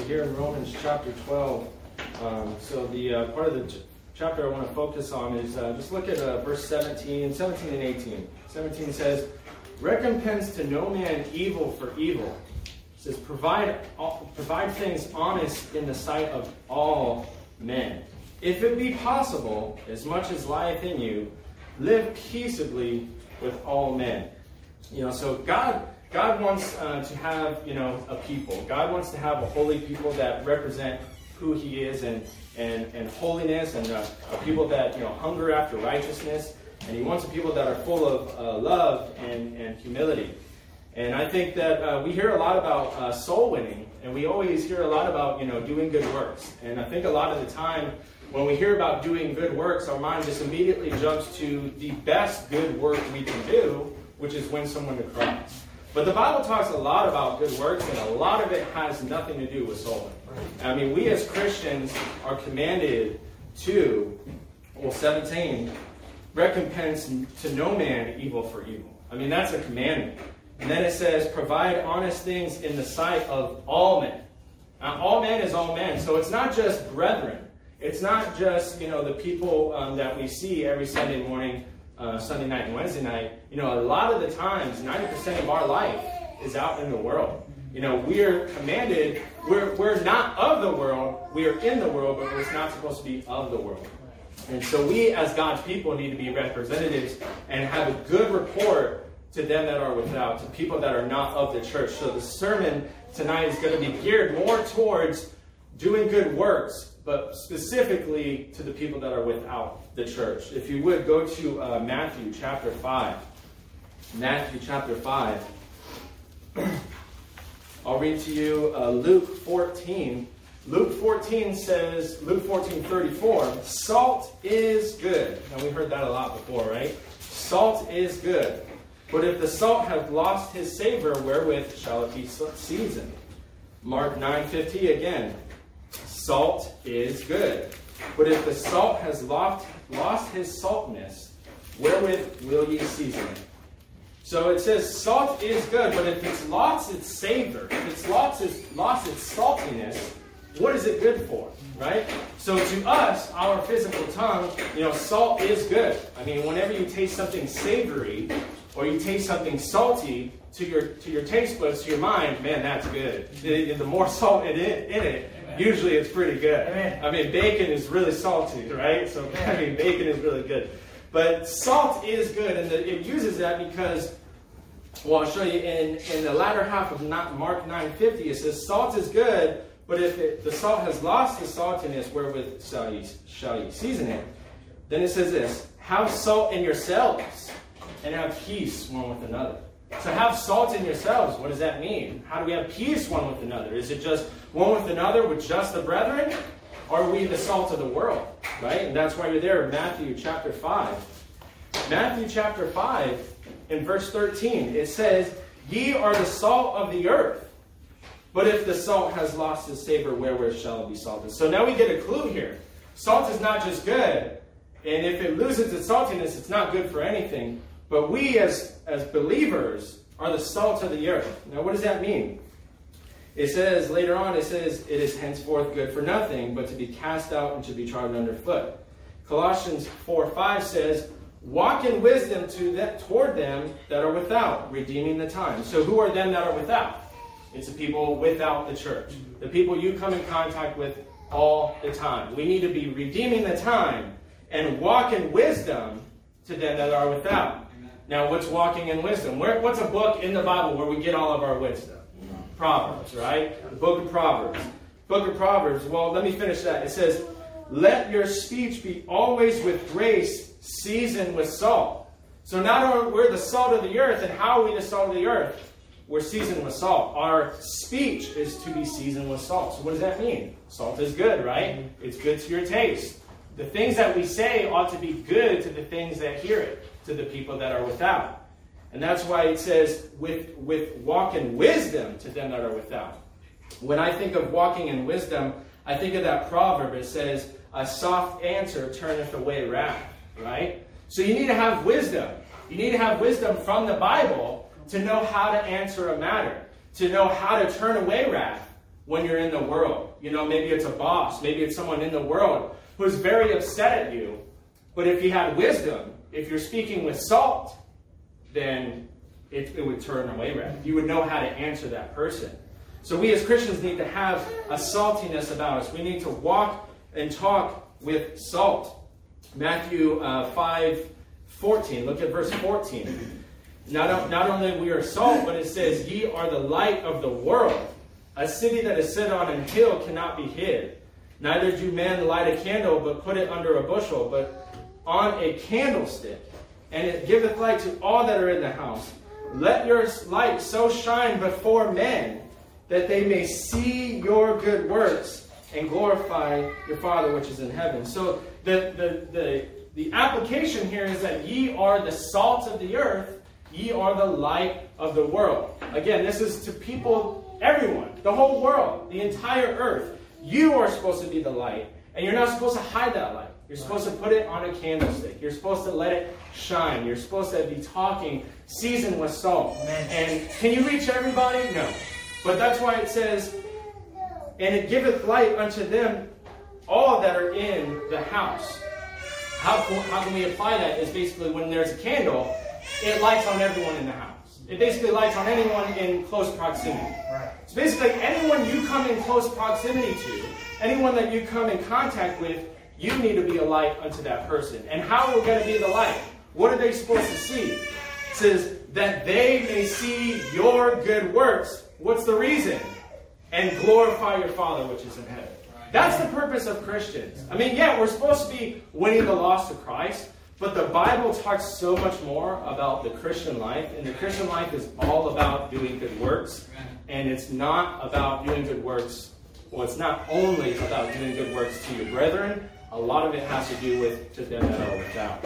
here in Romans chapter 12. So the part of the chapter I want to focus on is just look at verse 17 and 18. 17 says, "Recompense to no man evil for evil." It says, provide things honest in the sight of all men. If it be possible, as much as lieth in you, live peaceably with all men. So God wants to have, a people. God wants to have a holy people that represent who He is and holiness, and a people that, hunger after righteousness. And He wants a people that are full of love and humility. And I think that we hear a lot about soul winning, and we always hear a lot about, doing good works. And I think a lot of the time when we hear about doing good works, our mind just immediately jumps to the best good work we can do, which is win someone to Christ. But the Bible talks a lot about good works, and a lot of it has nothing to do with soul winning. I mean, we as Christians are commanded to, 17, recompense to no man evil for evil. I mean, that's a commandment. And then it says, provide honest things in the sight of all men. Now, all men is all men. So it's not just brethren. It's not just, the people that we see every Sunday morning, Sunday night and Wednesday night. A lot of the times, 90% of our life is out in the world. We are commanded, we're not of the world, we are in the world, but we're not supposed to be of the world. And so we, as God's people, need to be representatives and have a good report to them that are without, to people that are not of the church. So the sermon tonight is going to be geared more towards doing good works, but specifically to the people that are without the church. If you would, go to Matthew chapter 5. Matthew chapter 5. I'll read to you Luke 14. Luke 14 says, Luke 14:34, salt is good. Now we heard that a lot before, right? Salt is good. But if the salt hath lost his savor, wherewith shall it be seasoned? Mark 9:50 again. Salt is good. But if the salt has lost his saltness, wherewith will ye season it? So it says salt is good, but if it's lost its savor, if it's lost its saltiness, what is it good for, right? So to us, our physical tongue, salt is good. I mean, whenever you taste something savory or you taste something salty, to your taste buds, to your mind, man, that's good. The more salt in it, usually it's pretty good. I mean, bacon is really salty, right? So, bacon is really good. But salt is good, and it uses that because, I'll show you in the latter half of Mark 9:50, it says, salt is good, but if the salt has lost the saltiness, wherewith shall ye season it? Then it says this, have salt in yourselves, and have peace one with another. So have salt in yourselves. What does that mean? How do we have peace one with another? Is it just one with another with just the brethren? Or are we the salt of the world? Right? And that's why you're there. Matthew chapter 5. Matthew chapter 5 in verse 13. It says, ye are the salt of the earth. But if the salt has lost its savor, wherewith shall it be salted? So now we get a clue here. Salt is not just good. And if it loses its saltiness, it's not good for anything. But we as believers are the salt of the earth. Now what does that mean? It says, later on, it is henceforth good for nothing, but to be cast out and to be trodden under foot. Colossians 4:5 says, walk in wisdom toward them that are without, redeeming the time. So who are them that are without? It's the people without the church. The people you come in contact with all the time. We need to be redeeming the time and walk in wisdom to them that are without. Now, what's walking in wisdom? What's a book in the Bible where we get all of our wisdom? Proverbs, right? The book of Proverbs. Book of Proverbs, well, let me finish that. It says, let your speech be always with grace, seasoned with salt. So now we're the salt of the earth, and how are we the salt of the earth? We're seasoned with salt. Our speech is to be seasoned with salt. So what does that mean? Salt is good, right? It's good to your taste. The things that we say ought to be good to the things that hear it, to the people that are without. And that's why it says, with walk in wisdom to them that are without. When I think of walking in wisdom, I think of that proverb. It says, a soft answer turneth away wrath, right? So you need to have wisdom. You need to have wisdom from the Bible to know how to answer a matter, to know how to turn away wrath when you're in the world. You know, maybe it's a boss, maybe it's someone in the world who's very upset at you. But if you had wisdom, if you're speaking with salt, then it would turn away red. You would know how to answer that person. So we as Christians need to have a saltiness about us. We need to walk and talk with salt. Matthew 5:14. Look at verse 14. Not only we are salt, but it says, ye are the light of the world. A city that is set on a hill cannot be hid. Neither do men light a candle, but put it under a bushel, but on a candlestick, and it giveth light to all that are in the house. Let your light so shine before men, that they may see your good works and glorify your Father which is in heaven. So the application here is that ye are the salt of the earth, ye are the light of the world. Again, this is to people, everyone, the whole world, the entire earth. You are supposed to be the light, and you're not supposed to hide that light. You're supposed to put it on a candlestick. You're supposed to let it shine. You're supposed to be talking seasoned with salt. And can you reach everybody? No. But that's why it says, and it giveth light unto them all that are in the house. How can we apply that? Is basically when there's a candle, it lights on everyone in the house. It basically lights on anyone in close proximity. Right. So basically anyone you come in close proximity to, anyone that you come in contact with, you need to be a light unto that person. And how are we going to be the light? What are they supposed to see? It says, that they may see your good works. What's the reason? And glorify your Father which is in heaven. That's the purpose of Christians. I mean, yeah, we're supposed to be winning the lost to Christ, but the Bible talks so much more about the Christian life, and the Christian life is all about doing good works, and it's not about doing good works. Well, it's not only about doing good works to your brethren. A lot of it has to do with to them that are without.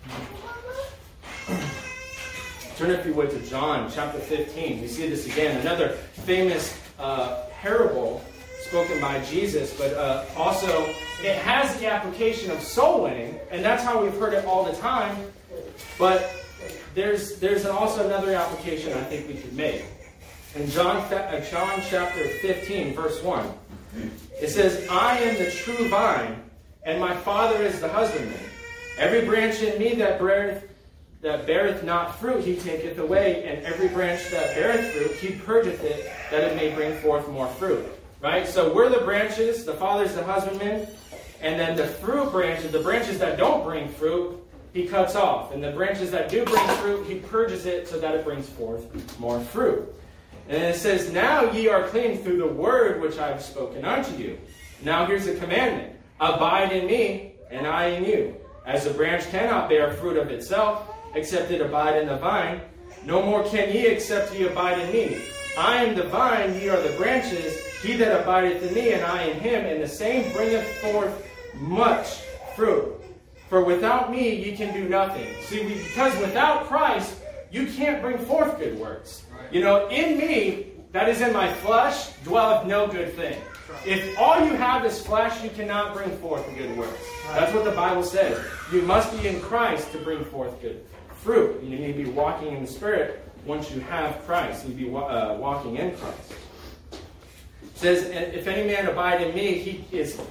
Turn, if you would, to John chapter 15. We see this again. Another famous parable spoken by Jesus, but also it has the application of soul winning, and that's how we've heard it all the time. But there's also another application I think we could make. In John chapter 15, verse 1, it says, I am the true vine, and my Father is the husbandman. Every branch in me that beareth not fruit, he taketh away, and every branch that beareth fruit, he purgeth it, that it may bring forth more fruit. Right? So we're the branches, the Father's the husbandman, and then the fruit branches, the branches that don't bring fruit, he cuts off. And the branches that do bring fruit, he purges it so that it brings forth more fruit. And then it says, now ye are clean through the word which I have spoken unto you. Now here's the commandment. Abide in me, and I in you. As a branch cannot bear fruit of itself, except it abide in the vine, no more can ye except ye abide in me. I am the vine, ye are the branches. He that abideth in me, and I in him, and the same bringeth forth much fruit. For without me ye can do nothing. See, because without Christ, you can't bring forth good works. You know, in me, that is in my flesh, dwelleth no good thing. If all you have is flesh, you cannot bring forth good works. That's what the Bible says. You must be in Christ to bring forth good fruit. You need to be walking in the Spirit once you have Christ. You need to be walking in Christ. It says, if any man abide in me,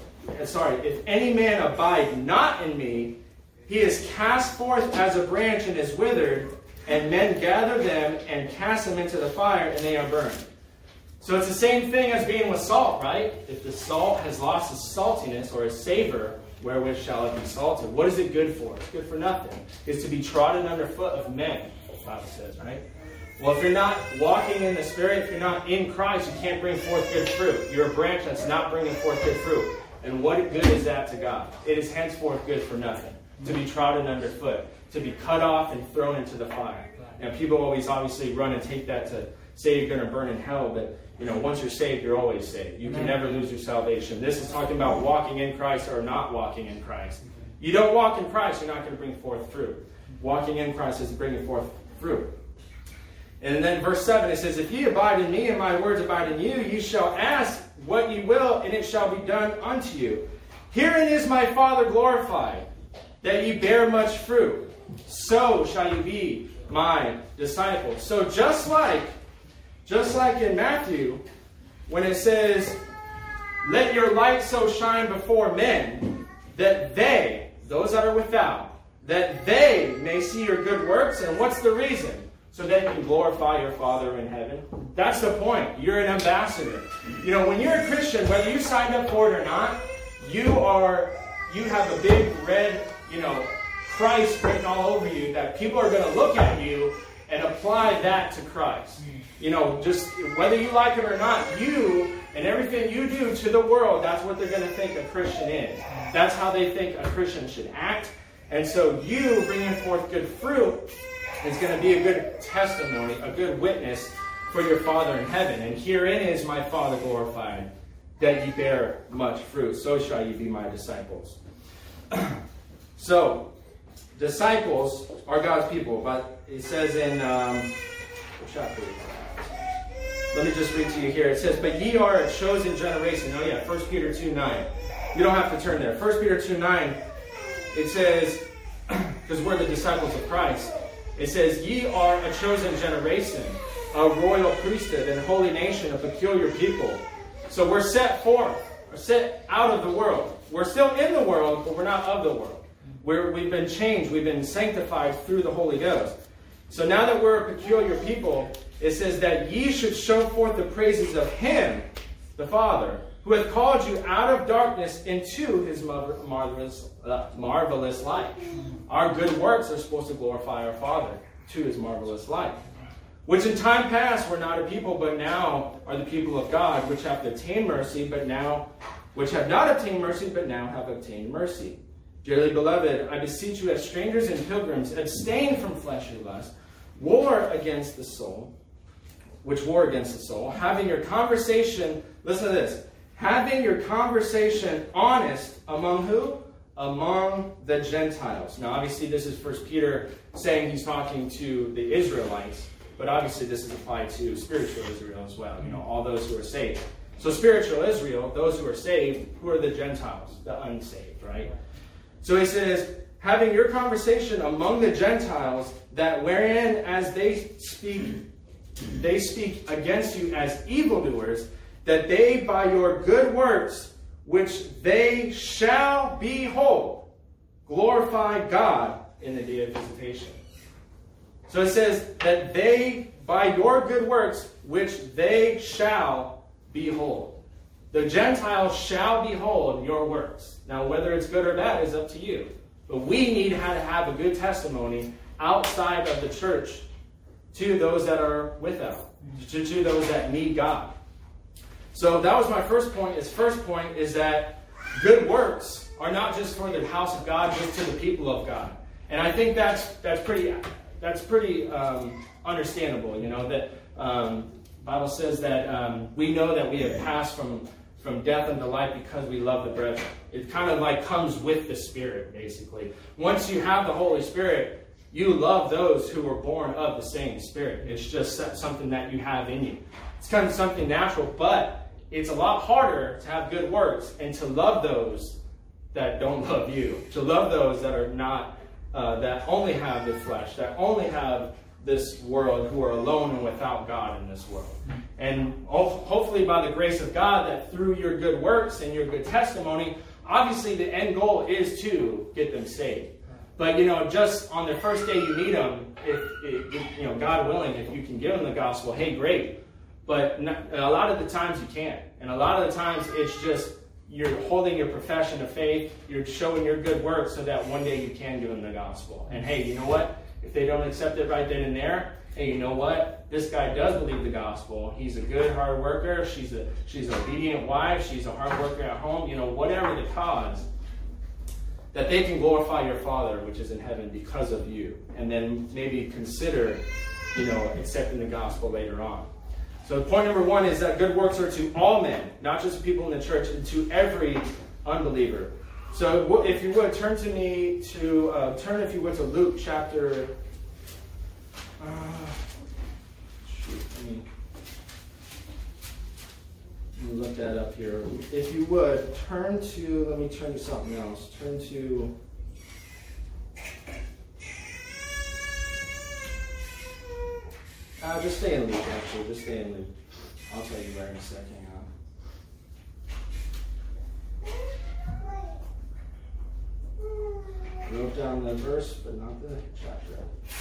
if any man abide not in me, he is cast forth as a branch and is withered, and men gather them and cast them into the fire, and they are burned. So it's the same thing as being with salt, right? If the salt has lost its saltiness or its savor, wherewith shall it be salted? What is it good for? It's good for nothing. It's to be trodden underfoot of men, the Bible says, right? Well, if you're not walking in the Spirit, if you're not in Christ, you can't bring forth good fruit. You're a branch that's not bringing forth good fruit. And what good is that to God? It is henceforth good for nothing. To be trodden underfoot. To be cut off and thrown into the fire. Now, people always obviously run and take that to say you're going to burn in hell, but once you're saved, you're always saved. You can never lose your salvation. This is talking about walking in Christ or not walking in Christ. You don't walk in Christ, you're not going to bring forth fruit. Walking in Christ is bringing forth fruit. And then verse 7, it says, if ye abide in me and my words abide in you, ye shall ask what ye will, and it shall be done unto you. Herein is my Father glorified, that ye bear much fruit. So shall you be my disciples. So just like in Matthew, when it says, let your light so shine before men, that they, those that are without, that they may see your good works. And what's the reason? So that you can glorify your Father in heaven. That's the point. You're an ambassador. You know, when you're a Christian, whether you signed up for it or not, you have a big red, Christ written all over you, that people are going to look at you and apply that to Christ. Just whether you like it or not, you and everything you do to the world, that's what they're going to think a Christian is. That's how they think a Christian should act. And so you bringing forth good fruit is going to be a good testimony, a good witness for your Father in heaven. And herein is my Father glorified, that ye bear much fruit. So shall ye be my disciples. So, disciples are God's people. But it says in, what chapter is that? Let me just read to you here. It says, but ye are a chosen generation. Oh yeah, 1 Peter 2:9. You don't have to turn there. 1 Peter 2:9, it says, because we're the disciples of Christ, it says, ye are a chosen generation, a royal priesthood, and holy nation, a peculiar people. So we're set forth, we're set out of the world. We're still in the world, but we're not of the world. We've been changed, we've been sanctified through the Holy Ghost. So now that we're a peculiar people, it says that ye should show forth the praises of Him, the Father, who hath called you out of darkness into His marvelous light. Our good works are supposed to glorify our Father to His marvelous light. Which in time past were not a people, but now are the people of God, which have obtained mercy, which have not obtained mercy, but now have obtained mercy. Dearly beloved, I beseech you as strangers and pilgrims, abstain from fleshly lust, war against the soul, having your conversation, listen to this, having your conversation honest among who? Among the Gentiles. Now obviously this is 1 Peter saying he's talking to the Israelites, but obviously this is applied to spiritual Israel as well, all those who are saved. So spiritual Israel, those who are saved, who are the Gentiles, the unsaved, right? So he says, having your conversation among the Gentiles, that wherein as they speak against you as evildoers, that they by your good works, which they shall behold, glorify God in the day of visitation. So it says that they, by your good works, which they shall behold. The Gentiles shall behold your works. Now, whether it's good or bad is up to you. But we need to have a good testimony outside of the church to those that are without, to those that need God. So that was my first point. His first point is that good works are not just for the house of God, just to the people of God. And I think that's pretty understandable. That Bible says that we know that we have passed from death unto life because we love the brethren. It kind of like comes with the Spirit, basically. Once you have the Holy Spirit, you love those who were born of the same Spirit. It's just something that you have in you. It's kind of something natural, but it's a lot harder to have good works and to love those that don't love you. To love those that are not, that only have the flesh, that only have this world, who are alone and without God in this world. And hopefully by the grace of God, that through your good works and your good testimony, obviously the end goal is to get them saved. But, just on the first day you meet them, if God willing, if you can give them the gospel, hey, great. But a lot of the times you can't. And a lot of the times it's just you're holding your profession of faith, you're showing your good works so that one day you can give them the gospel. And hey, you know what? If they don't accept it right then and there, hey, you know what? This guy does believe the gospel. He's a good, hard worker. She's an obedient wife. She's a hard worker at home. Whatever the cause, that they can glorify your Father, which is in heaven, because of you. And then maybe consider, accepting the gospel later on. So point number one is that good works are to all men, not just people in the church, and to every unbeliever. So if you would, turn if you would to Luke chapter... let me look that up here. If you would, let me turn to something else. Turn to... just stay in Luke, actually. Just stay in Luke. I'll tell you right in a second. Wrote down the verse, but not the chapter.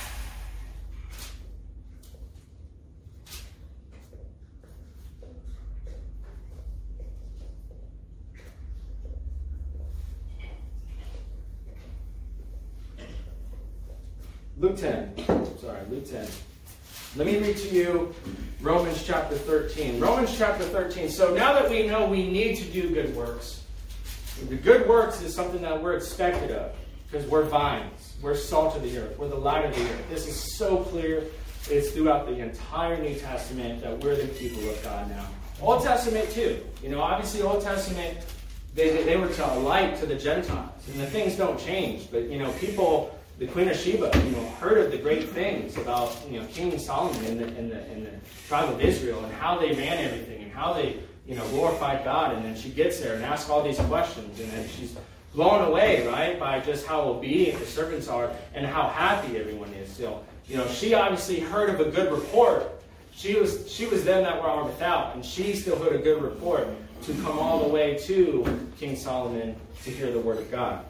Luke 10. Luke 10. Let me read to you Romans chapter 13. Romans chapter 13. So now that we know we need to do good works, the good works is something that we're expected of because we're vines. We're salt of the earth. We're the light of the earth. This is so clear. It's throughout the entire New Testament that we're the people of God now. Old Testament too. Obviously Old Testament, they were to a light to the Gentiles. And the things don't change. But, people... The Queen of Sheba, heard of the great things about, King Solomon and the tribe of Israel and how they ran everything and how they, glorified God. And then she gets there and asks all these questions. And then she's blown away, right, by just how obedient the servants are and how happy everyone is. So, she obviously heard of a good report. She was them that were without, and she still heard a good report to come all the way to King Solomon to hear the word of God.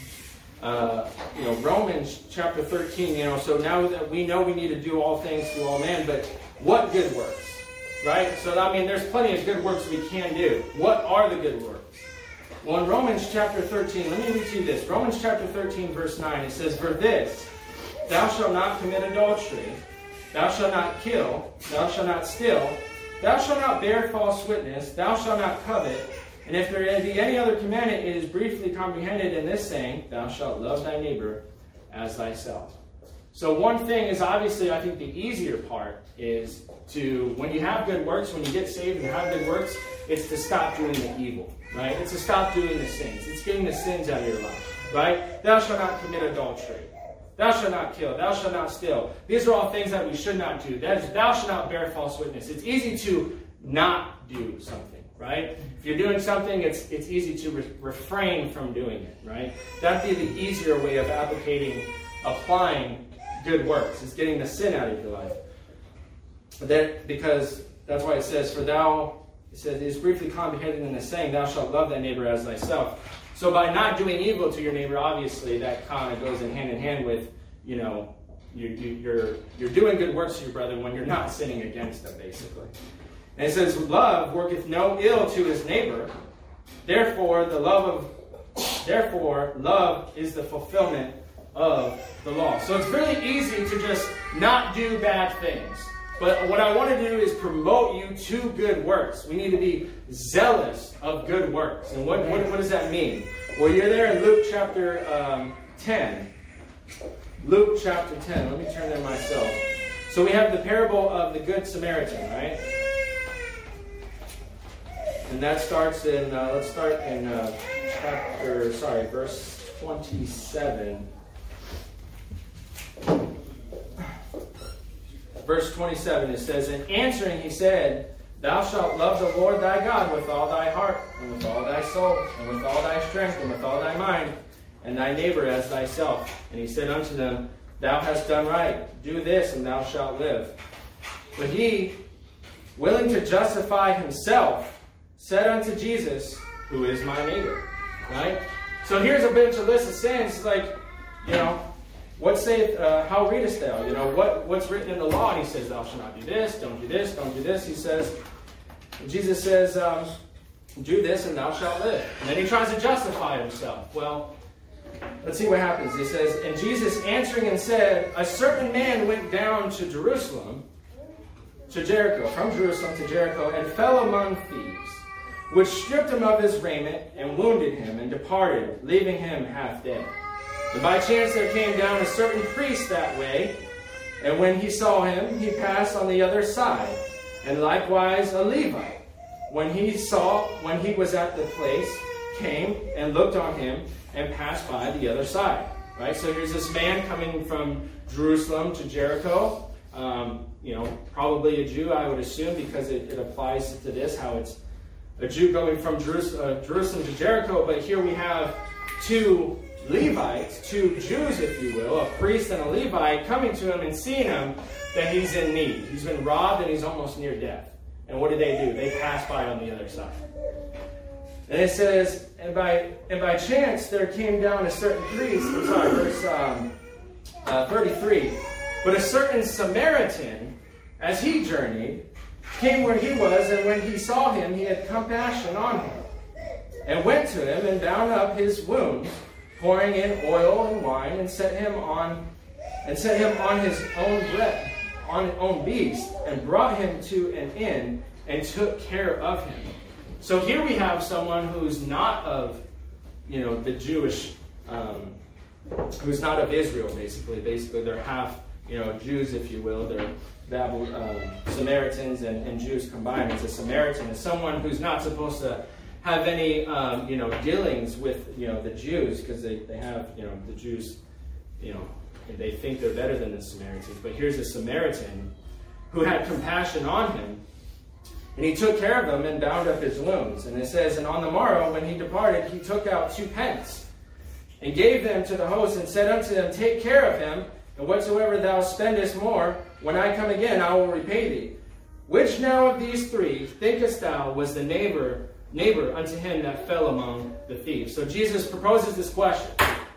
Romans chapter 13, so now that we know we need to do all things to all men, but what good works, right? So, there's plenty of good works we can do. What are the good works? Well, in Romans chapter 13, let me read you this. Romans chapter 13, verse 9, it says, "For this, thou shalt not commit adultery, thou shalt not kill, thou shalt not steal, thou shalt not bear false witness, thou shalt not covet. And if there be any other commandment, it is briefly comprehended in this saying, thou shalt love thy neighbor as thyself." So one thing is obviously, I think the easier part is to, when you have good works, when you get saved and have good works, it's to stop doing the evil, right? It's to stop doing the sins. It's getting the sins out of your life, right? Thou shalt not commit adultery. Thou shalt not kill. Thou shalt not steal. These are all things that we should not do. Thou shalt not bear false witness. It's easy to not do something. Right? If you're doing something, it's easy to refrain from doing it, right? That'd be the easier way of applying good works. It's getting the sin out of your life. Because that's why it says, it is briefly comprehended in the saying, thou shalt love thy neighbor as thyself. So by not doing evil to your neighbor, obviously that kind of goes in hand with, you're doing good works to your brother when you're not sinning against them, basically. And it says, love worketh no ill to his neighbor. Therefore, love is the fulfillment of the law. So it's really easy to just not do bad things. But what I want to do is promote you to good works. We need to be zealous of good works. And what does that mean? Well, you're there in Luke chapter 10. Luke chapter 10. Let me turn there myself. So we have the parable of the Good Samaritan, right? And that starts in, let's start in verse 27. Verse 27, it says, "And answering he said, Thou shalt love the Lord thy God with all thy heart, and with all thy soul, and with all thy strength, and with all thy mind, and thy neighbor as thyself. And he said unto them, Thou hast done right. Do this, and thou shalt live. But he, willing to justify himself, said unto Jesus, Who is my neighbor?" Right? So here's a bunch of list of sins, like, what saith, how readest thou? What's written in the law? And he says, thou shalt not do this, don't do this, don't do this. He says, Jesus says, do this and thou shalt live. And then he tries to justify himself. Well, let's see what happens. He says, "And Jesus answering and said, A certain man went down to Jerusalem, from Jerusalem to Jericho, and fell among thieves, which stripped him of his raiment, and wounded him, and departed, leaving him half dead. And by chance there came down a certain priest that way, and when he saw him, he passed on the other side. And likewise a Levite, when he was at the place, came and looked on him, and passed by the other side." Right? So here's this man coming from Jerusalem to Jericho. Probably a Jew, I would assume, because it applies to this, how it's a Jew going from Jerusalem to Jericho. But here we have two Levites, two Jews, if you will, a priest and a Levite, coming to him and seeing him that he's in need. He's been robbed and he's almost near death. And what did? They passed by on the other side. And it says, and by chance there came down a certain priest, verse 33. But a certain Samaritan, as he journeyed, came where he was, and when he saw him, he had compassion on him, and went to him and bound up his wounds, pouring in oil and wine, and set him on his own beast, and brought him to an inn, and took care of him. So here we have someone who's not of, the Jewish, who's not of Israel, basically. Basically, they're half, Jews, if you will. They're Samaritans and Jews combined. It's a Samaritan. It's someone who's not supposed to have any, dealings with, the Jews, because they have, the Jews, they think they're better than the Samaritans. But here's a Samaritan who had compassion on him, and he took care of him and bound up his wounds. And it says, and on the morrow, when he departed, he took out 2 pence, and gave them to the host, and said unto them, take care of him, and whatsoever thou spendest more, when I come again, I will repay thee. Which now of these 3 thinkest thou was the neighbor unto him that fell among the thieves? So Jesus proposes this question.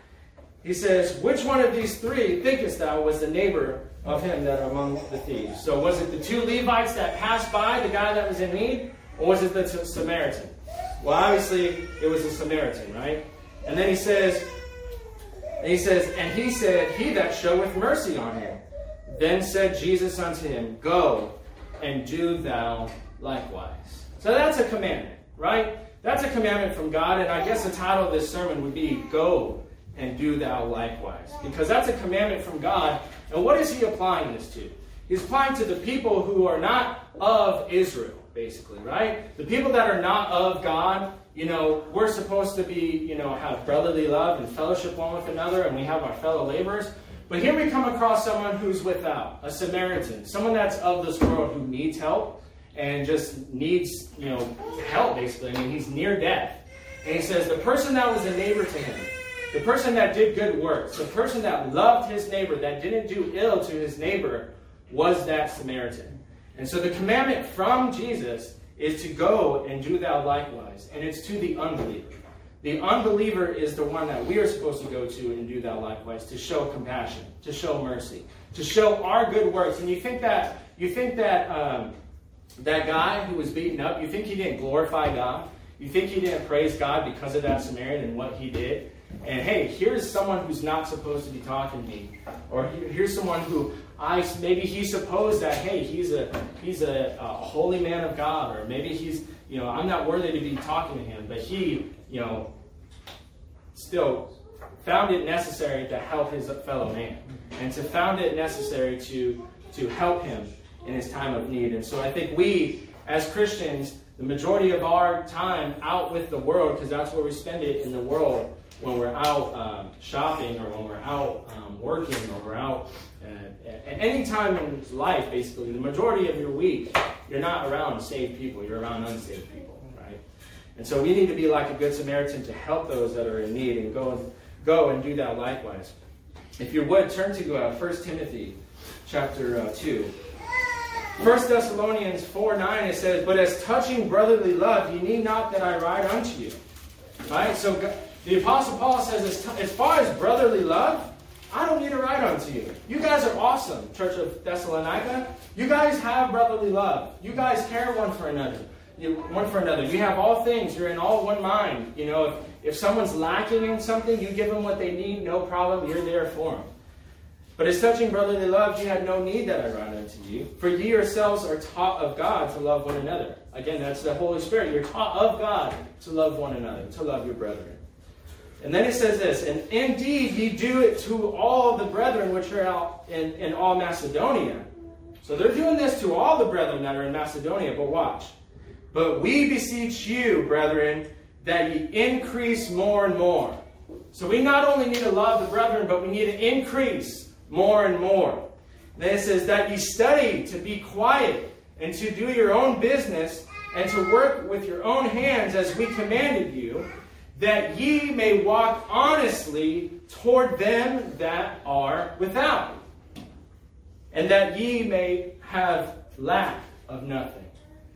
He says, which one of these 3 thinkest thou was the neighbor of him that are among the thieves? So was it the 2 Levites that passed by, the guy that was in need, or was it the Samaritan? Well, obviously, it was the Samaritan, right? And then he says, and he said, he that showeth mercy on him. Then said Jesus unto him, go, and do thou likewise. So that's a commandment, right? That's a commandment from God, and I guess the title of this sermon would be, go, and do thou likewise. Because that's a commandment from God. And what is he applying this to? He's applying to the people who are not of Israel, basically, right? The people that are not of God, we're supposed to be, have brotherly love and fellowship one with another, and we have our fellow laborers. But here we come across someone who's without, a Samaritan, someone that's of this world who needs help and just needs, help, basically. I mean, he's near death. And he says the person that was a neighbor to him, the person that did good works, the person that loved his neighbor, that didn't do ill to his neighbor, was that Samaritan. And so the commandment from Jesus is to go and do thou likewise. And it's to the unbeliever. The unbeliever is the one that we are supposed to go to and do thou likewise, to show compassion, to show mercy, to show our good works. And you think that that guy who was beaten up, you think he didn't glorify God? You think he didn't praise God because of that Samaritan and what he did? And hey, here's someone who's not supposed to be talking to me. Or here's someone who maybe he supposed that, hey, he's a holy man of God. Or maybe he's, I'm not worthy to be talking to him. But he, still found it necessary to help his fellow man. And found it necessary to help him in his time of need. And so I think we, as Christians, the majority of our time out with the world, because that's where we spend it in the world, when we're out shopping, or when we're out working, or we're out at any time in life, basically, the majority of your week, you're not around saved people, you're around unsaved people, right? And so we need to be like a good Samaritan to help those that are in need, and go and do that likewise. If you would, turn to 1 Timothy chapter 2. 1 Thessalonians 4:9, it says, but as touching brotherly love, ye need not that I write unto you. Right? So the Apostle Paul says, as far as brotherly love, I don't need to write unto you. You guys are awesome, Church of Thessalonica. You guys have brotherly love. You guys care one for another. You have all things. You're in all one mind. If someone's lacking in something, you give them what they need, no problem. You're there for them. But as touching brotherly love, ye had no need that I write unto you. For ye yourselves are taught of God to love one another. Again, that's the Holy Spirit. You're taught of God to love one another, to love your brethren. And then it says this, and indeed ye do it to all the brethren which are out in all Macedonia. So they're doing this to all the brethren that are in Macedonia, but watch. But we beseech you, brethren, that ye increase more and more. So we not only need to love the brethren, but we need to increase more and more. Then it says that ye study to be quiet and to do your own business and to work with your own hands as we commanded you, that ye may walk honestly toward them that are without, and that ye may have lack of nothing.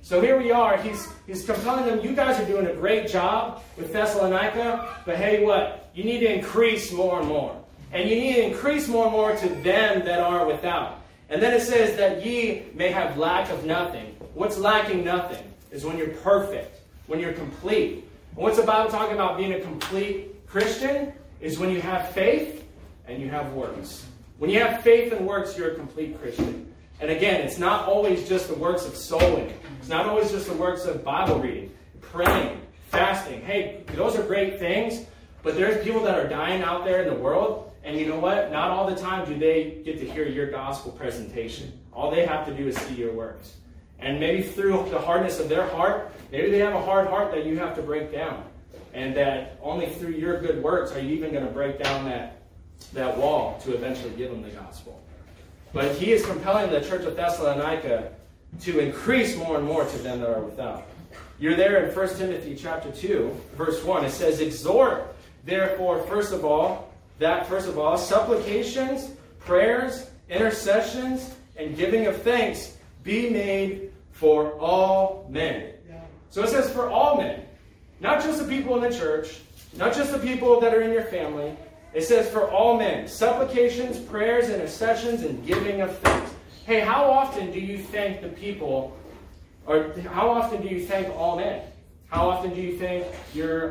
So here we are. He's compelling them, you guys are doing a great job with Thessalonica, but hey, what? You need to increase more and more. And you need to increase more and more to them that are without. And then it says that ye may have lack of nothing. What's lacking nothing is when you're perfect, when you're complete. And what's the Bible talking about being a complete Christian? Is when you have faith and you have works. When you have faith and works, you're a complete Christian. And again, it's not always just the works of soul winning. It's not always just the works of Bible reading, praying, fasting. Hey, those are great things, but there's people that are dying out there in the world, and you know what? Not all the time do they get to hear your gospel presentation. All they have to do is see your works. And maybe through the hardness of their heart, maybe they have a hard heart that you have to break down. And that only through your good works are you even going to break down that wall to eventually give them the gospel. But he is compelling the church of Thessalonica to increase more and more to them that are without. You're there in 1 Timothy chapter 2, verse 1. It says, exhort, therefore, first of all, supplications, prayers, intercessions, and giving of thanks be made for all men. So it says for all men. Not just the people in the church, not just the people that are in your family. It says for all men. Supplications, prayers, intercessions, and giving of thanks. Hey, how often do you thank the people, or how often do you thank all men? How often do you thank your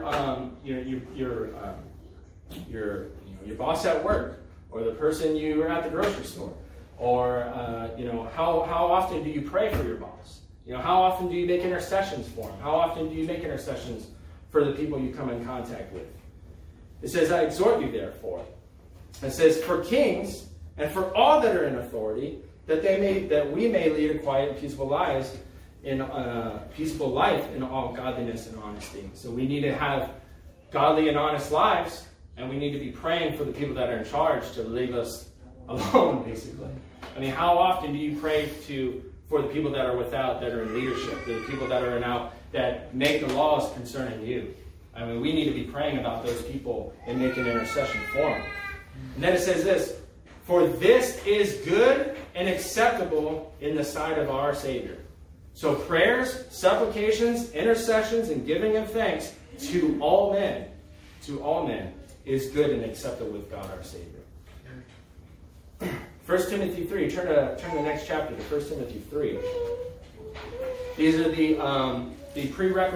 boss at work, or the person you were at the grocery store, or how often do you pray for your boss? How often do you make intercessions for them? How often do you make intercessions for the people you come in contact with? It says, I exhort you therefore. It says, for kings and for all that are in authority, that we may lead a quiet and peaceful life in all godliness and honesty. So we need to have godly and honest lives, and we need to be praying for the people that are in charge to leave us alone, basically. I mean, how often do you pray for the people that are without, that are in leadership, the people that are out, that make the laws concerning you? I mean, we need to be praying about those people and making intercession for them. And then it says this, for this is good and acceptable in the sight of our Savior. So prayers, supplications, intercessions, and giving of thanks to all men is good and acceptable with God our Savior. 1 Timothy 3, turn to the next chapter to 1 Timothy 3. These are the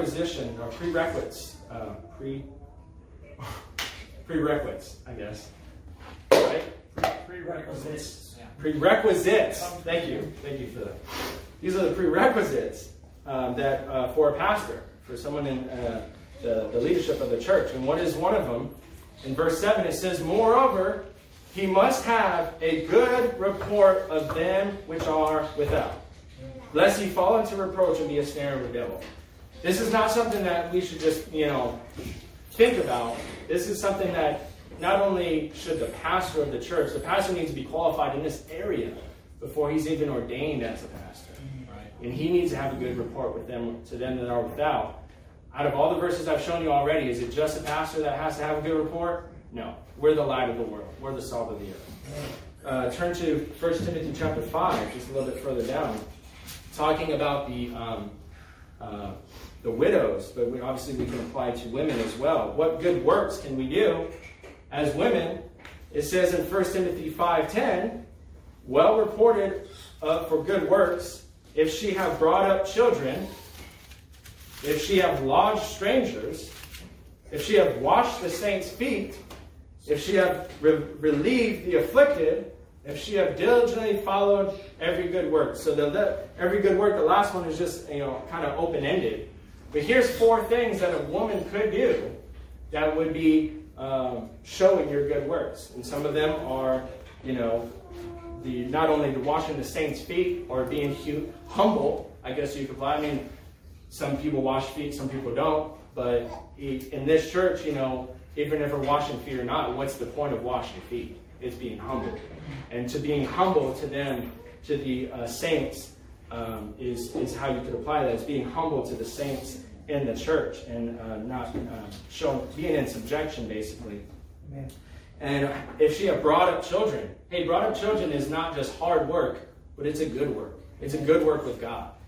prerequisites, I guess. Right? Prerequisites. Prerequisites. Thank you for that. These are the prerequisites that for a pastor, for someone in the leadership of the church. And what is one of them? In verse 7 it says, moreover, he must have a good report of them which are without, lest he fall into reproach and be a snare of the devil. This is not something that we should just, think about. This is something that not only should the pastor of the church, the pastor needs to be qualified in this area before he's even ordained as a pastor. Right? And he needs to have a good report to them that are without. Out of all the verses I've shown you already, is it just the pastor that has to have a good report? No. We're the light of the world. We're the salt of the earth. Turn to 1 Timothy chapter 5, just a little bit further down, talking about the widows, but obviously we can apply to women as well. What good works can we do as women? It says in 1 Timothy 5:10, well reported for good works, if she have brought up children, if she have lodged strangers, if she have washed the saints' feet, if she have relieved the afflicted, if she have diligently followed every good work. So every good work, the last one is just kind of open-ended. But here's 4 things that a woman could do that would be showing your good works. And some of them are, not only the washing the saints' feet or being humble, I guess you could apply. I mean, some people wash feet, some people don't. But in this church, even if we're washing feet or not, what's the point of washing feet? It's being humble. And to being humble to them, to the saints, is how you could apply that. It's being humble to the saints in the church and not being in subjection, basically. Amen. And if she have brought up children, brought up children is not just hard work, but it's a good work. It's a good work with God.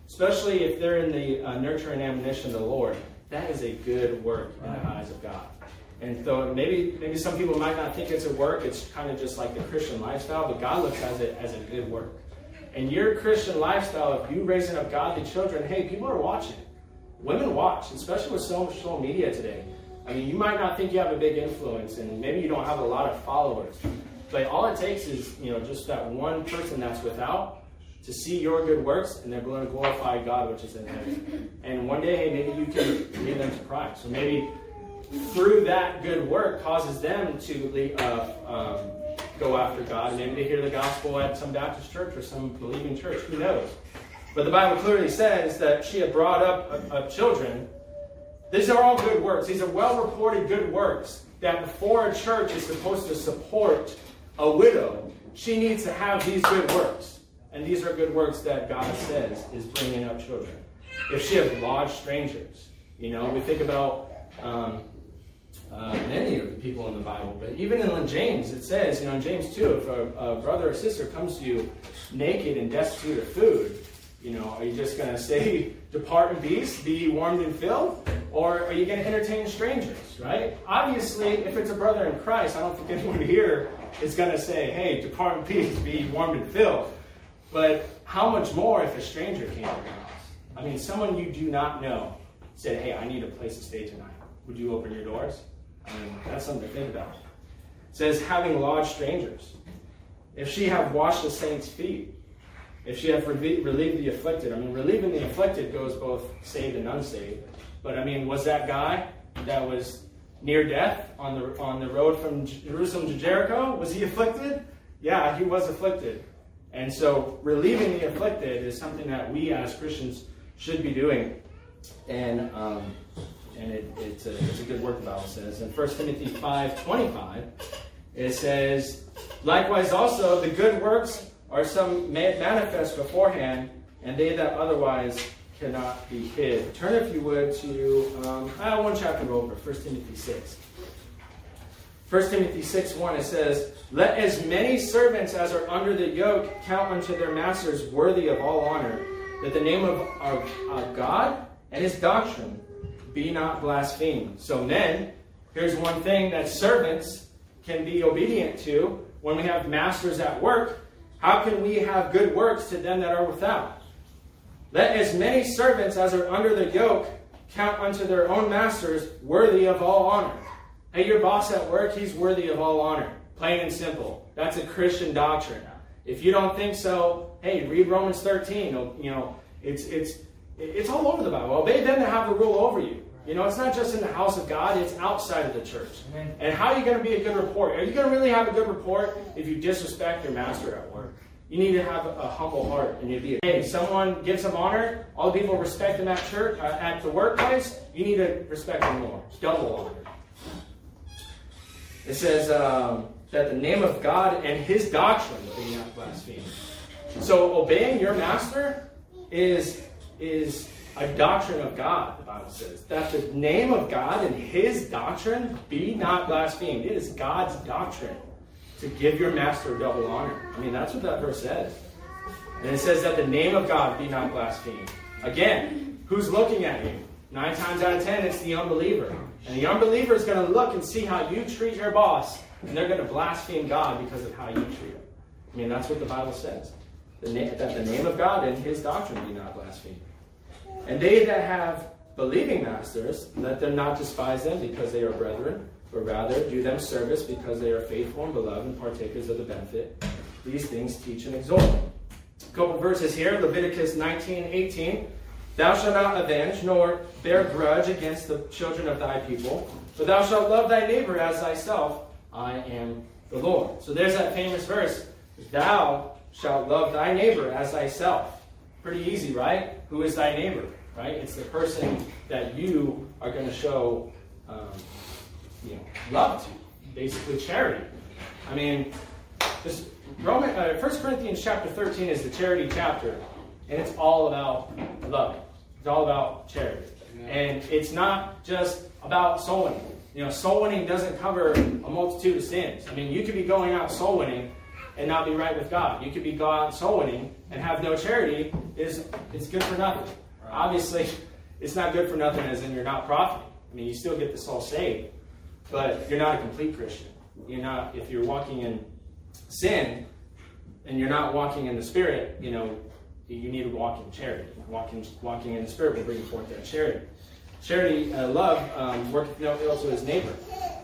especially if they're in the nurture and admonition of the Lord, that is a good work in the eyes of God. And so maybe some people might not think it's a work. It's kind of just like the Christian lifestyle, but God looks at it as a good work. And your Christian lifestyle, if you raising up godly children, hey, people are watching. Women watch, especially with social media today. I mean, you might not think you have a big influence, and maybe you don't have a lot of followers. But all it takes is, just that one person that's without to see your good works, and they're going to glorify God, which is in heaven. And one day, hey, maybe you can lead them to Christ. So maybe through that good work causes them to go after God, and maybe they hear the gospel at some Baptist church or some believing church. Who knows? But the Bible clearly says that she had brought up children. These are all good works. These are well-reported good works that before a church is supposed to support a widow, she needs to have these good works. And these are good works that God says is bringing up children. If she had lodged strangers, we think about many of the people in the Bible, but even in James, it says, in James 2, if a brother or sister comes to you naked and destitute of food, are you just going to say, depart in peace, be warmed and filled? Or are you going to entertain strangers, right? Obviously, if it's a brother in Christ, I don't think anyone here is going to say, hey, depart in peace, be warmed and filled. But how much more if a stranger came to your house? I mean, someone you do not know said, hey, I need a place to stay tonight. Would you open your doors? I mean, that's something to think about. It says, having lodged strangers. If she have washed the saints' feet, if she have relieved the afflicted. I mean, relieving the afflicted goes both saved and unsaved. But I mean, was that guy that was near death on the road from Jerusalem to Jericho, was he afflicted? Yeah, he was afflicted. And so relieving the afflicted is something that we as Christians should be doing. And it's a good work, the Bible says. In 1 Timothy 5:25, it says, likewise also the good works are some made manifest beforehand, and they that otherwise cannot be hid. Turn, if you would, to one chapter over, 1 Timothy 6. 1 Timothy 6:1, it says, let as many servants as are under the yoke count unto their masters worthy of all honor, that the name of God and his doctrine be not blasphemed. So men, here's one thing that servants can be obedient to when we have masters at work. How can we have good works to them that are without? Let as many servants as are under the yoke count unto their own masters worthy of all honor. Hey, your boss at work, he's worthy of all honor. Plain and simple. That's a Christian doctrine. If you don't think so, hey, read Romans 13. It's all over the Bible. Obey them that have the rule over you. It's not just in the house of God, it's outside of the church. Amen. And how are you going to be a good report? Are you going to really have a good report if you disrespect your master at work? You need to have a humble heart, and hey, someone gives them honor, all the people respect them at church, at the workplace, you need to respect them more. Double honor. It says that the name of God and his doctrine be not blasphemed. So obeying your master is a doctrine of God, the Bible says. That the name of God and his doctrine be not blasphemed. It is God's doctrine to give your master double honor. I mean, that's what that verse says. And it says that the name of God be not blasphemed. Again, who's looking at you? 9 times out of 10, it's the unbeliever. And the unbeliever is going to look and see how you treat your boss, and they're going to blaspheme God because of how you treat him. I mean, that's what the Bible says. That the name of God and his doctrine be not blasphemed. And they that have believing masters, let them not despise them because they are brethren, but rather do them service because they are faithful and beloved and partakers of the benefit. These things teach and exhort. A couple verses here, Leviticus 19:18. Thou shalt not avenge nor bear grudge against the children of thy people, but thou shalt love thy neighbor as thyself. I am the Lord. So there's that famous verse. Thou shalt love thy neighbor as thyself. Pretty easy, right? Who is thy neighbor, right? It's the person that you are going to show love to. Basically charity. I mean, 1 Corinthians chapter 13 is the charity chapter, and it's all about love. It's all about charity. And it's not just about soul winning. Soul winning doesn't cover a multitude of sins. I mean, you could be going out soul winning, and not be right with God. You could be go out soul winning and have no charity. It's good for nothing. Right. Obviously, it's not good for nothing as in you're not profiting. I mean, you still get the soul saved, but you're not a complete Christian. You're not, if you're walking in sin and you're not walking in the Spirit, you need to walk in charity. Walking in the Spirit will bring forth that charity. Charity, love, worketh no ill to his neighbor.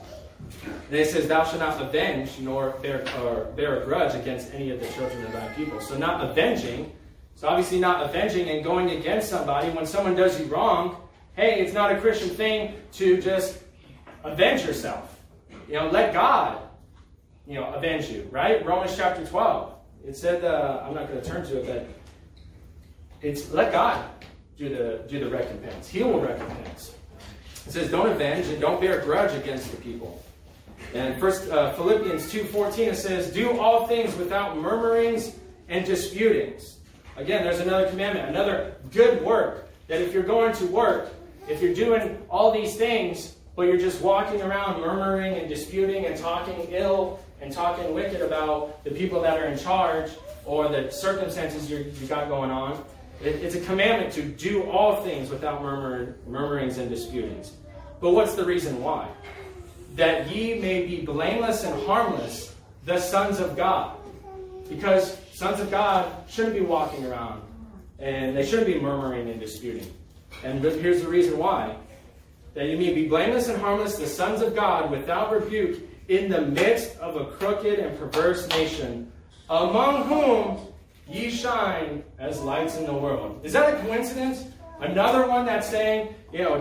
And it says, thou shalt not avenge nor bear a grudge against any of the children of thy people. So not avenging. So obviously not avenging and going against somebody when someone does you wrong. Hey, it's not a Christian thing to just avenge yourself. Let God, avenge you, right? Romans chapter 12. It said, I'm not going to turn to it, but it's let God do the recompense. He will recompense. It says, don't avenge and don't bear a grudge against the people. And Philippians 2:14, it says, do all things without murmurings and disputings. Again, there's another commandment, another good work, that if you're going to work, if you're doing all these things, but you're just walking around murmuring and disputing and talking ill and talking wicked about the people that are in charge or the circumstances you got going on, it's a commandment to do all things without murmurings and disputings. But what's the reason why? That ye may be blameless and harmless, the sons of God. Because sons of God shouldn't be walking around and they shouldn't be murmuring and disputing. And here's the reason why. That you may be blameless and harmless, the sons of God, without rebuke, in the midst of a crooked and perverse nation, among whom ye shine as lights in the world. Is that a coincidence? Another one that's saying,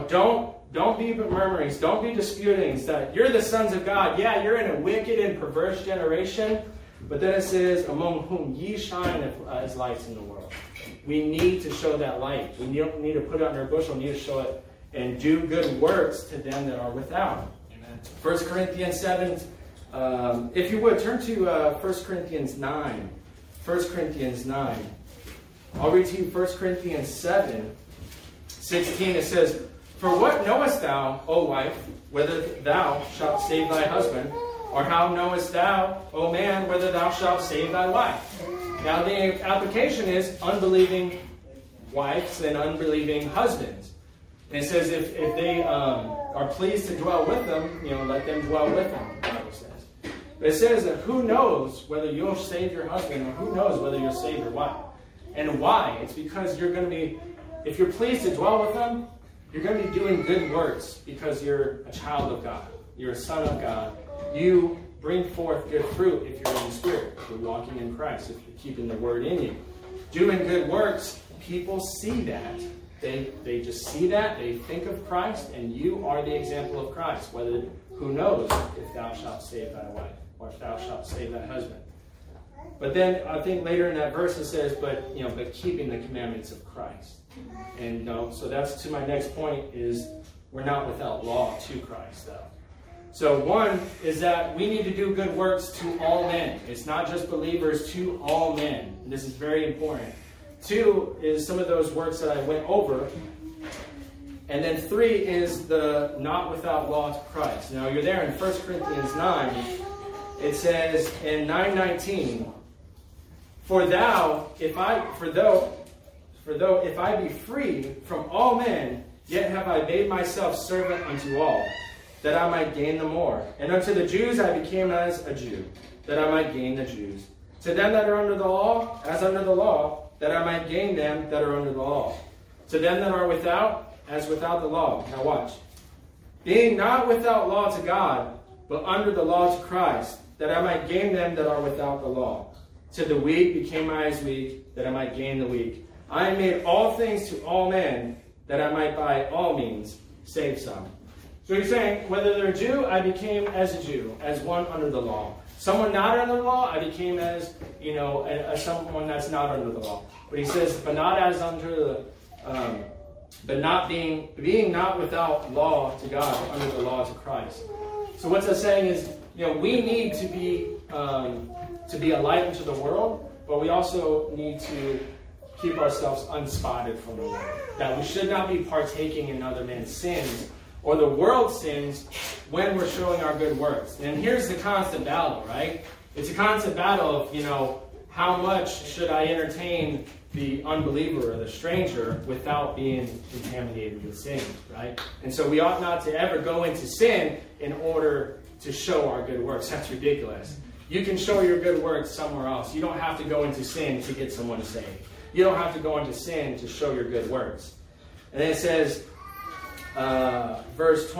don't be murmurings, don't be disputings, that you're the sons of God. Yeah, you're in a wicked and perverse generation, but then it says, among whom ye shine as lights in the world. We need to show that light. We don't need to put it under a bushel. We need to show it and do good works to them that are without. Amen. 1 Corinthians 7, if you would, turn to 1 Corinthians 9. 1 Corinthians 9. I'll read to you 1 Corinthians 7, 16. It says, for what knowest thou, O wife, whether thou shalt save thy husband? Or how knowest thou, O man, whether thou shalt save thy wife? Now the application is unbelieving wives and unbelieving husbands. And it says if they are pleased to dwell with them, let them dwell with them, the Bible says. But it says that who knows whether you'll save your husband or who knows whether you'll save your wife. And why? It's because you're going to be, if you're pleased to dwell with them, you're going to be doing good works because you're a child of God. You're a son of God. You bring forth good fruit if you're in the Spirit, if you're walking in Christ, if you're keeping the Word in you. Doing good works, people see that. They just see that, they think of Christ, and you are the example of Christ. Who knows if thou shalt save thy wife, or if thou shalt save thy husband. But then I think later in that verse it says, but keeping the commandments of Christ. And so that's to my next point is we're not without law to Christ, though. So one is that we need to do good works to all men. It's not just believers, to all men. And this is very important. Two is some of those works that I went over. And then three is the not without law to Christ. Now you're there in 1 Corinthians 9. It says in 9:19, For though if I be free from all men, yet have I made myself servant unto all, that I might gain the more. And unto the Jews I became as a Jew, that I might gain the Jews. To them that are under the law, as under the law, that I might gain them that are under the law. To them that are without, as without the law. Now watch. Being not without law to God, but under the law to Christ, that I might gain them that are without the law. To the weak became I as weak, that I might gain the weak. I made all things to all men, that I might by all means save some. So he's saying, whether they're a Jew, I became as a Jew, as one under the law. Someone not under the law, I became as, as someone that's not under the law. But he says, but not as under the, but not being not without law to God, but under the law to Christ. So what's that saying is, we need to be a light unto the world, but we also need to keep ourselves unspotted from the world. That we should not be partaking in other men's sins or the world's sins when we're showing our good works. And here's the constant battle, right? It's a constant battle of, how much should I entertain the unbeliever or the stranger without being contaminated with sin, right? And so we ought not to ever go into sin in order to show our good works. That's ridiculous. You can show your good works somewhere else. You don't have to go into sin to get someone saved. You don't have to go into sin to show your good works. And then it says, verse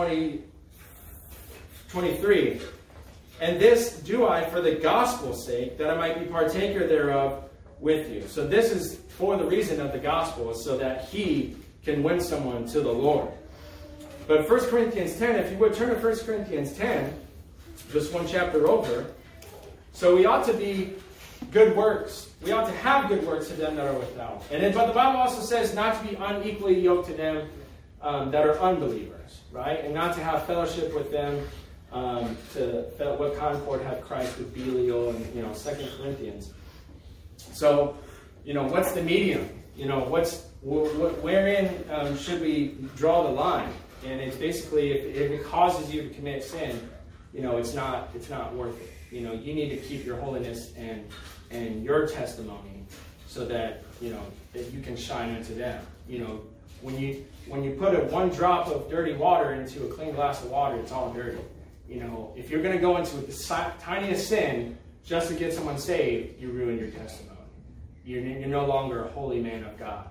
23, and this do I for the gospel's sake, that I might be partaker thereof with you. So this is for the reason of the gospel, so that he can win someone to the Lord. But 1 Corinthians 10, if you would turn to 1 Corinthians 10, just one chapter over. So we ought to be good works. We ought to have good works to them that are without. But the Bible also says not to be unequally yoked to them that are unbelievers, right? And not to have fellowship with them. What concord have Christ with Belial and 2 Corinthians. So, what's the medium? Wherein should we draw the line? And it's basically if it causes you to commit sin, it's not worth it. You need to keep your holiness and your testimony so that that you can shine unto them. When you put one drop of dirty water into a clean glass of water, it's all dirty. If you're going to go into the tiniest sin just to get someone saved, you ruin your testimony. You're no longer a holy man of God.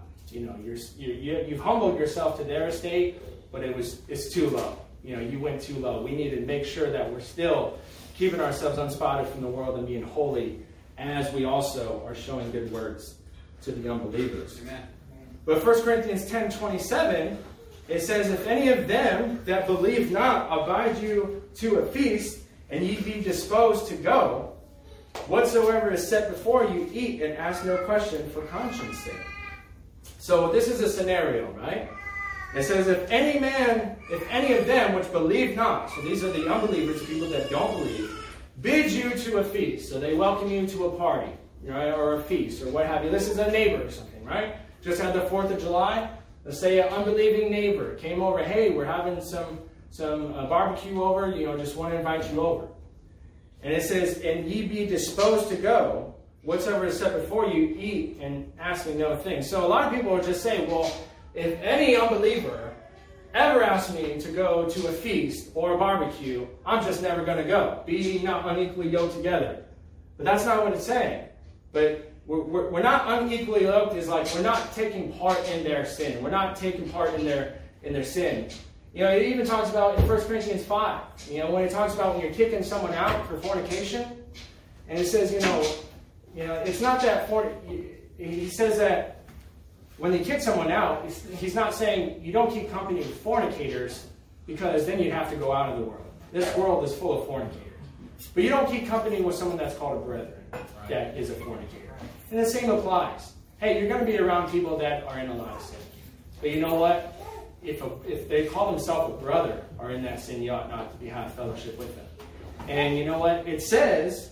You've humbled yourself to their estate, but it's too low. You went too low. We need to make sure that we're still keeping ourselves unspotted from the world and being holy, as we also are showing good works to the unbelievers. Amen. But 1 Corinthians 10:27, it says, if any of them that believe not abide you to a feast, and ye be disposed to go, whatsoever is set before you, eat, and ask no question for conscience sake. So this is a scenario, right? It says, if any of them which believe not, so these are the unbelievers, people that don't believe, bid you to a feast, so they welcome you to a party, right, or a feast, or what have you. This is a neighbor or something, right? Just had the 4th of July. Let's say an unbelieving neighbor came over. Hey, we're having some barbecue over. Just want to invite you over. And it says, and ye be disposed to go, whatsoever is set before you, eat, and ask me no thing. So a lot of people will just say, well, if any unbeliever ever asks me to go to a feast or a barbecue, I'm just never going to go. Be ye not unequally yoked together. But that's not what it's saying. But we're not unequally yoked is like we're not taking part in their sin. We're not taking part in their sin. It even talks about in 1 Corinthians 5, when it talks about when you're kicking someone out for fornication, and it says, it's not that he says that when they kick someone out, he's not saying you don't keep company with fornicators because then you have to go out of the world. This world is full of fornicators. But you don't keep company with someone that's called a brethren, that is a fornicator. And the same applies. Hey, you're going to be around people that are in a lot of sin. But you know what? If they call themselves a brother or in that sin, you ought not to have fellowship with them. And you know what? It says,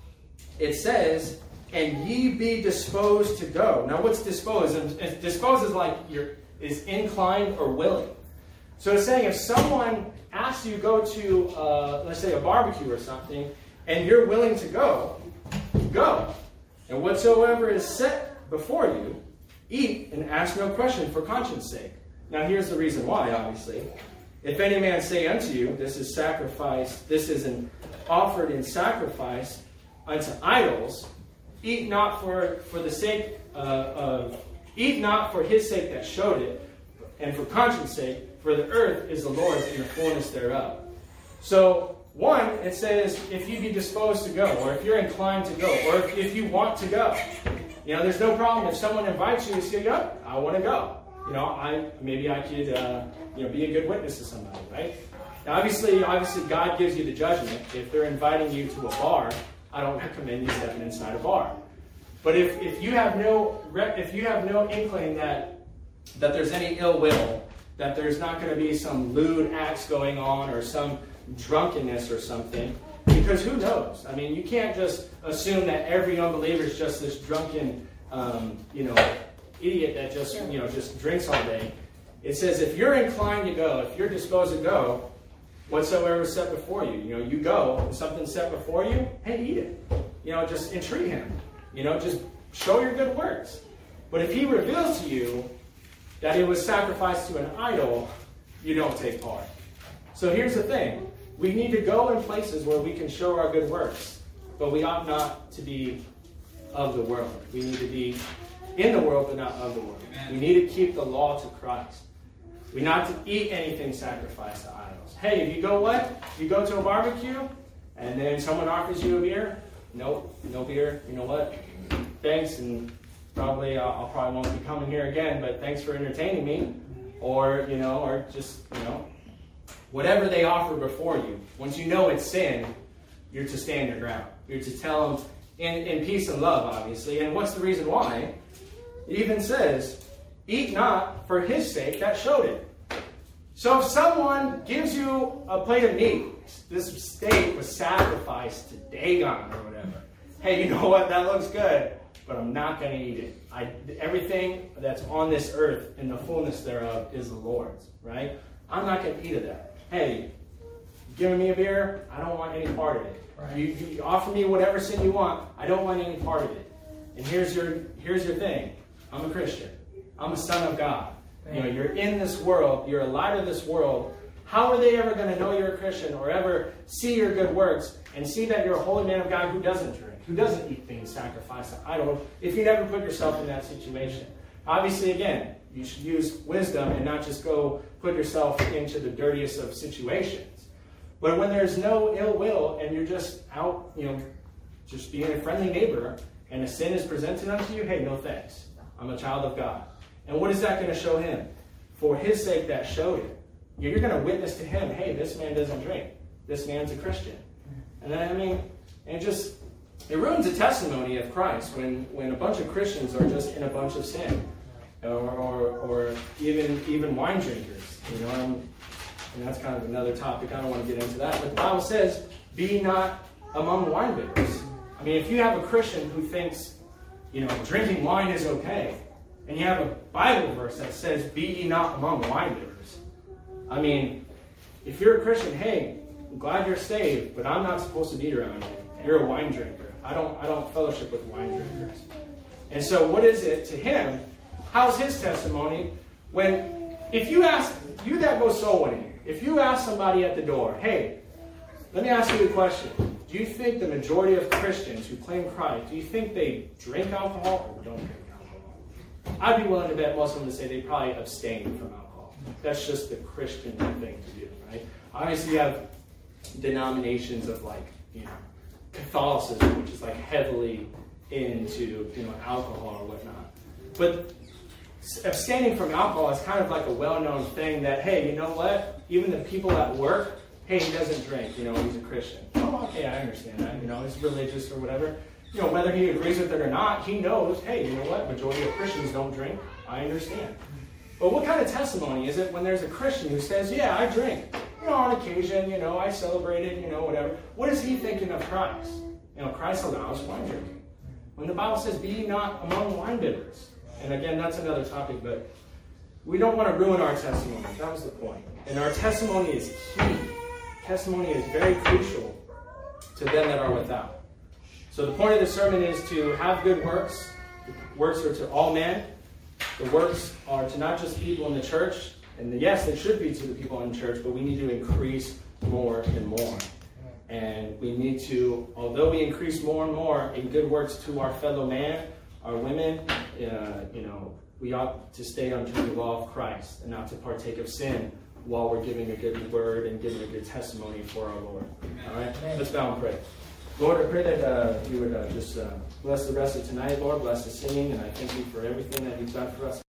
and ye be disposed to go. Now, what's disposed? Disposed is like is inclined or willing. So it's saying if someone asks you to go to, let's say, a barbecue or something, and you're willing to go, go. And whatsoever is set before you, eat, and ask no question for conscience sake. Now, here's the reason why, obviously. If any man say unto you, this is sacrifice, this is an offered in sacrifice unto idols, eat not for the sake eat not for his sake that showed it, and for conscience sake, for the earth is the Lord's and the fullness thereof. So, one, it says, if you be disposed to go, or if you're inclined to go, or if you want to go. There's no problem if someone invites you to say, yep, I want to go. Maybe I could, be a good witness to somebody, right? Now, obviously, God gives you the judgment. If they're inviting you to a bar, I don't recommend you stepping inside a bar. But if you have no inkling that there's any ill will, that there's not going to be some lewd acts going on or some drunkenness or something, because who knows? I mean, you can't just assume that every unbeliever is just this drunken, idiot that just drinks all day. It says if you're inclined to go, if you're disposed to go, whatsoever is set before you. You know, you go, and something's set before you, hey, eat it. You know, just entreat him. You know, just show your good works. But if he reveals to you that it was sacrificed to an idol, you don't take part. So here's the thing. We need to go in places where we can show our good works, but we ought not to be of the world. We need to be in the world, but not of the world. Amen. We need to keep the law to Christ. We're not to eat anything sacrificed to idols. Hey, if you go what? You go to a barbecue, and then someone offers you a beer? Nope, no beer. You know what? Thanks, and probably I'll probably won't be coming here again, but thanks for entertaining me. Or, you know, or just, you know, whatever they offer before you. Once you know it's sin, you're to stand your ground. You're to tell them in peace and love, obviously. And what's the reason why? It even says, eat not for his sake that showed it. So if someone gives you a plate of meat, this steak was sacrificed to Dagon or whatever. Hey, you know what? That looks good, but I'm not going to eat it. Everything that's on this earth and the fullness thereof is the Lord's, right? I'm not going to eat of that. Hey, giving me a beer, I don't want any part of it. Right. You offer me whatever sin you want, I don't want any part of it. And here's your thing. I'm a Christian. I'm a son of God. You know, you're in this world. You're a light of this world. How are they ever going to know you're a Christian or ever see your good works and see that you're a holy man of God who doesn't drink, who doesn't eat things sacrificed to idols, if you never put yourself in that situation? Obviously, again, you should use wisdom and not just go put yourself into the dirtiest of situations. But when there's no ill will and you're just out, you know, just being a friendly neighbor and a sin is presented unto you, hey, no thanks. I'm a child of God. And what is that going to show him? For his sake that showed it. You're going to witness to him, hey, this man doesn't drink. This man's a Christian. And then, I mean, it ruins the testimony of Christ when a bunch of Christians are just in a bunch of sin. Or even wine drinkers. You know, and that's kind of another topic. I don't want to get into that. But the Bible says, be not among wine bibbers. I mean, if you have a Christian who thinks, you know, drinking wine is okay, and you have a Bible verse that says, be ye not among wine bibbers. I mean, if you're a Christian, hey, I'm glad you're saved, but I'm not supposed to be around you. You're a wine drinker. I don't fellowship with wine drinkers. And so what is it to him? How's his testimony when, if you ask, you that go soul winning, if you ask somebody at the door, hey, let me ask you a question. Do you think the majority of Christians who claim Christ, do you think they drink alcohol or don't drink alcohol? I'd be willing to bet most of them would say they probably abstain from alcohol. That's just the Christian thing to do, right? Obviously you have denominations of like, you know, Catholicism, which is like heavily into, you know, alcohol or whatnot. But abstaining from alcohol is kind of like a well-known thing that, hey, you know what? Even the people at work, hey, he doesn't drink, you know, he's a Christian. Oh, okay, I understand that, you know, he's religious or whatever. You know, whether he agrees with it or not, he knows, hey, you know what? Majority of Christians don't drink. I understand. But what kind of testimony is it when there's a Christian who says, yeah, I drink. You know, on occasion, you know, I celebrate it, you know, whatever. What is he thinking of Christ? You know, Christ allows wine drinking. When the Bible says, be ye not among wine bibbers. And again, that's another topic, but we don't want to ruin our testimony. That was the point. And our testimony is key. Testimony is very crucial to them that are without. So the point of the sermon is to have good works. The works are to all men. The works are to not just people in the church. And yes, it should be to the people in the church, but we need to increase more and more. And we need to, although we increase more and more in good works to our fellow man, our women, you know, we ought to stay under the law of Christ and not to partake of sin while we're giving a good word and giving a good testimony for our Lord. All right? Let's bow and pray. Lord, I pray that you would just bless the rest of tonight, Lord. Bless the singing, and I thank you for everything that you've done for us.